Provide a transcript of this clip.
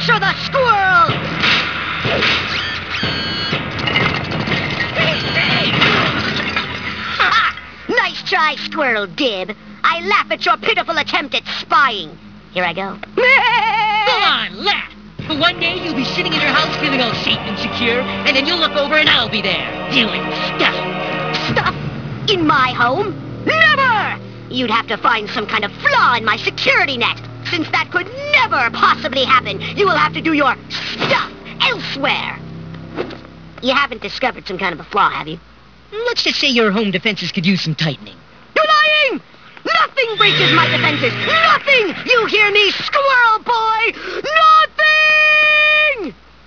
Capture the squirrel! Nice try, Squirrel Dib. I laugh at your pitiful attempt at spying. Here I go. Go on, laugh. But one day you'll be sitting in your house feeling all safe and secure, and then you'll look over and I'll be there, dealing stuff. Stuff? In my home? Never! You'd have to find some kind of flaw in my security net. Since that could never possibly happen, you will have to do your stuff elsewhere. You haven't discovered some kind of a flaw, have you? Let's just say your home defenses could use some tightening. You're lying! Nothing breaches my defenses! Nothing! You hear me, Squirrel Boy? Nothing!